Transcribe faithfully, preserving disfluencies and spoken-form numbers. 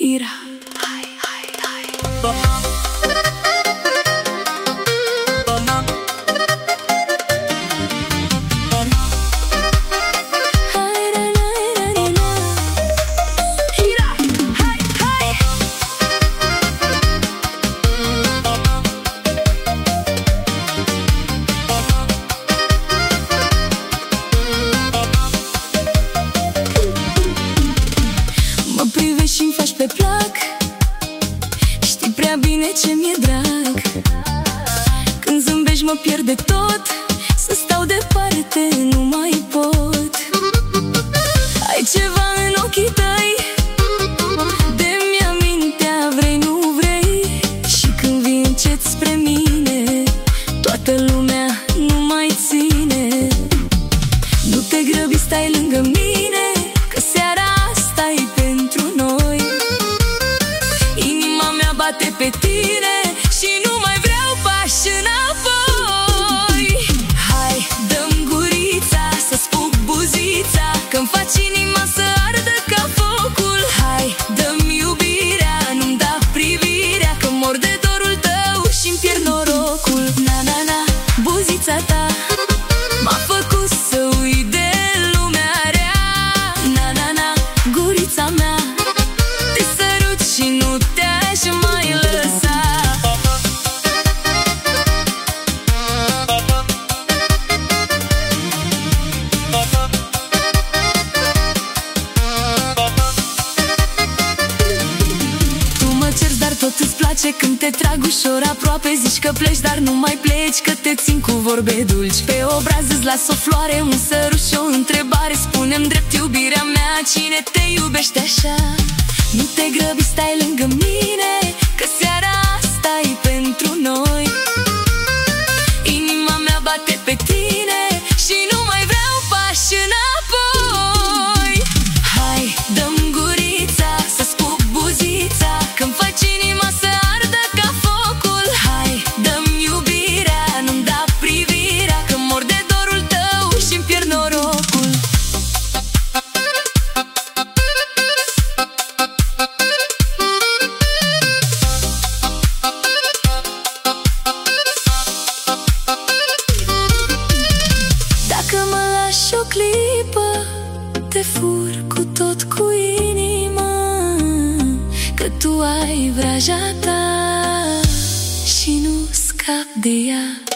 Ira. Hai, hai, hai. Și-mi faci pe plac, știi prea bine ce mi-e drag. Când zâmbești mă pierde tot, să stau departe nu mai pot. Ai ceva în ochii tăi, de-mi amintea, vrei nu vrei. Și când vii încet spre mine, toată lumea nu mai ține. Nu te grăbi, stai lângă mine, că seara asta e pentru noi. Inima mea bate pe tine și nu mai vreau pași înapoi. Hai, dă-mi gurița să-ți pup buzița, că-mi faci inima să ardă ca focul. Hai, dă-mi iubirea, nu-mi da privirea, că mor de dorul tău și-mi pierd norocul. Na, na, na, buzița ta m-a făcut să uit de lumea rea. Na, na, na, gurița mea, te sărut și nu te-aș mai lăsa. Tu mă ceri, dar tot îți place când te trag ușor aproape. Zici că pleci, dar nu mai pleci, că te țin cu vorbe dulci. Pe obraz îți las o floare, un sărut și o întrebare. Spune-mi drept, iubirea mea, cine te iubește așa? Nu te grăbi, stai lângă mine, că seara asta e pentru noi. Inima mea bate pe tine și nu mai vreau pași înapoi. Hai, dă-mi gurița să-ți pup buzița, că-mi faci inima să ardă ca focul. Hai, dă-mi iubirea, nu-mi da privirea, că mor de dorul tău și-mi pierd norocul. Dacă mă lași o clipă, te fur cu tot cu inima, că tu ai vraja ta și nu scap de ea.